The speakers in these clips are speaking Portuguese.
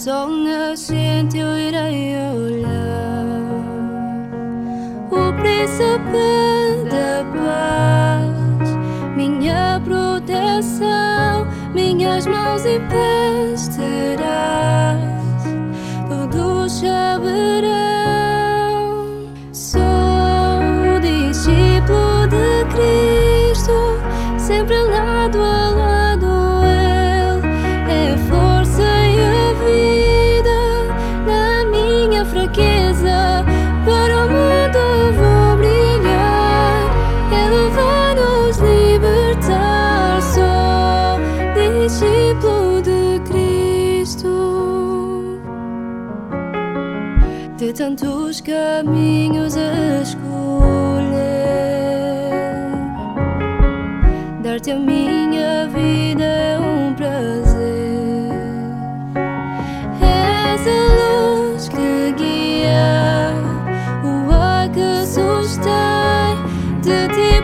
sol nascente eu irei olhar o príncipe da paz, minha proteção, minhas mãos em paz terás, todos saberão. Sou discípulo de Cristo, sempre lado a lado. Ele é força e a vida na minha fraqueza. Para o mundo vou brilhar, Ele vai nos libertar. Sou discípulo de Cristo. De tantos caminhos a escolher, dar-te a minha vida é um prazer. És a luz que guia, o ar que sustém, de ti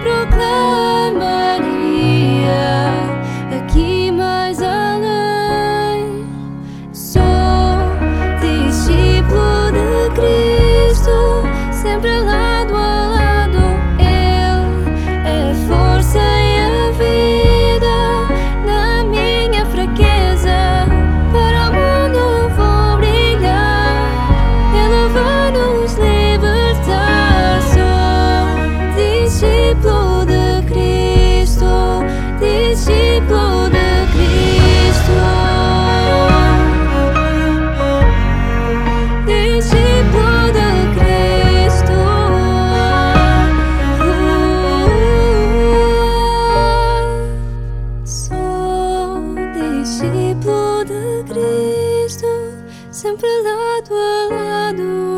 proclamaria aqui mais além. Sou discípulo de Cristo, sempre lado a lado. Ele é força e a vida na minha fraqueza. Para o mundo vou brilhar, Ele vai nos libertar. Sou discípulo de Cristo, discípulo de Cristo, discípulo de Cristo. Sou discípulo de Cristo, sempre lado a lado.